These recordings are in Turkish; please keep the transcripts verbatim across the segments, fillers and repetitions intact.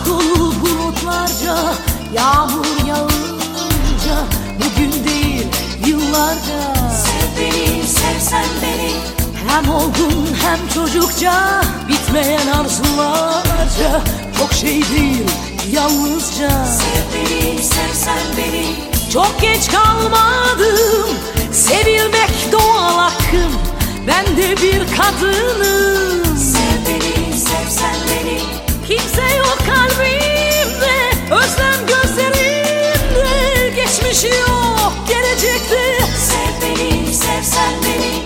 dolu bulutlarca, yağmur yağınca, bugün değil yıllarca. Sev beni, sevsen beni. Hem olgun hem çocukça, bitmeyen arzularca, çok şey değil yalnızca. Sev beni, sevsen beni. Çok geç kalmadım, sevilmek doğal hakkım, ben de bir kadınım. Sev beni, sevsen beni. Kimse yok kalbimde, özlem gözlerimde, geçmiş yok gelecekte. Sev beni, sevsen beni.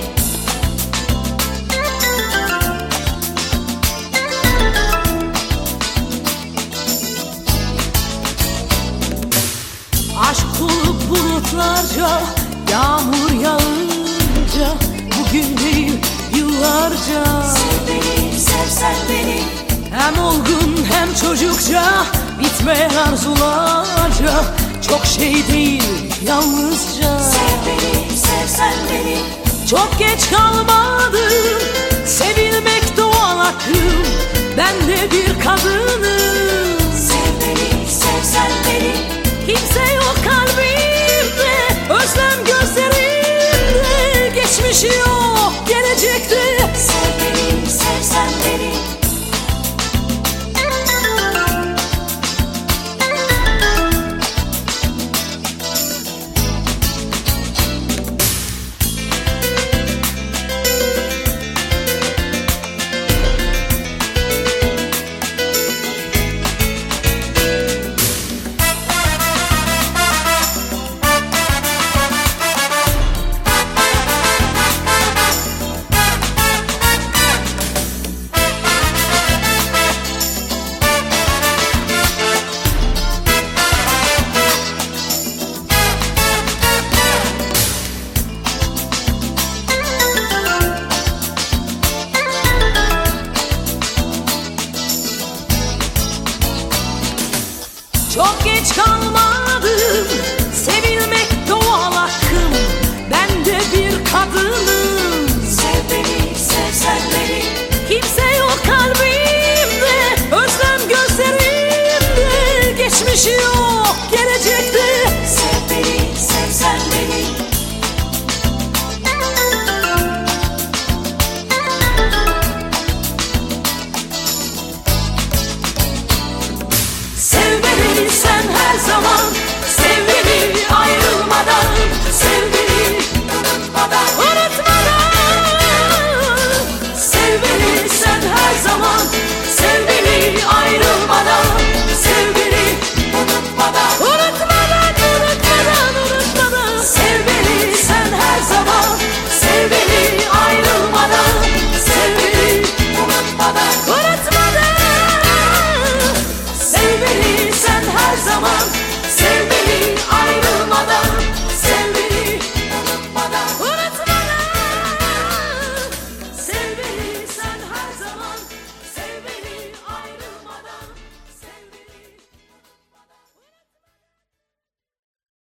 Aşk dolu bulutlarca, yağmur yağınca, bugün değil yıllarca. Sev beni, sevsen beni. Hem olgun hem çocukça, bitmeyen arzularca, çok şey değil yalnızca. Sev beni, sevsen beni. Çok geç kalmadım, sevilmek doğal hakkım, ben de bir kadınım. Sev beni, sevsen beni. Kimse yok kalbimde, özlem gözlerimde, geçmiş yok